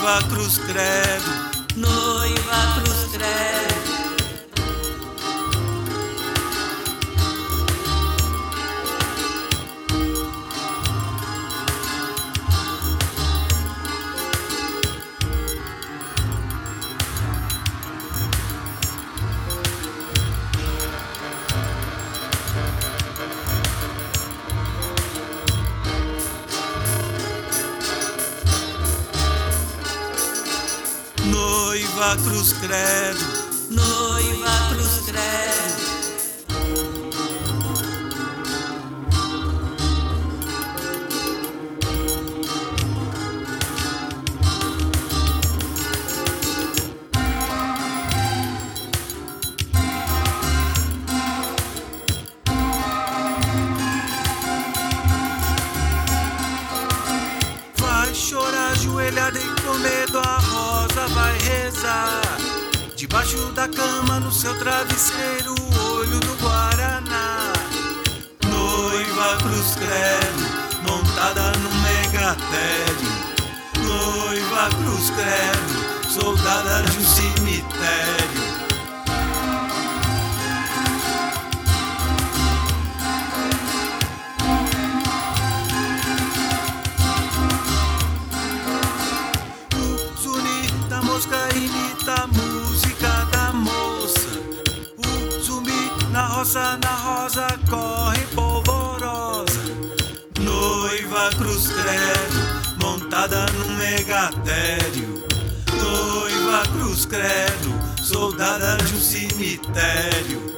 noiva cruz credo, noiva cruz credo. noiva cruz credo, noiva cruz credo. Vai chorar ajoelhada e com medo, a rosa vai rezar. Debaixo da cama, no seu travesseiro, o olho do Guaraná. Noiva cruz credo, montada no megatério. Noiva cruz credo, soldada de um cemitério. A mosca imita a música da moça. O zumbi na rosa corre polvorosa. Noiva cruz credo, montada no megatério. Noiva cruz credo, soldada de um cemitério.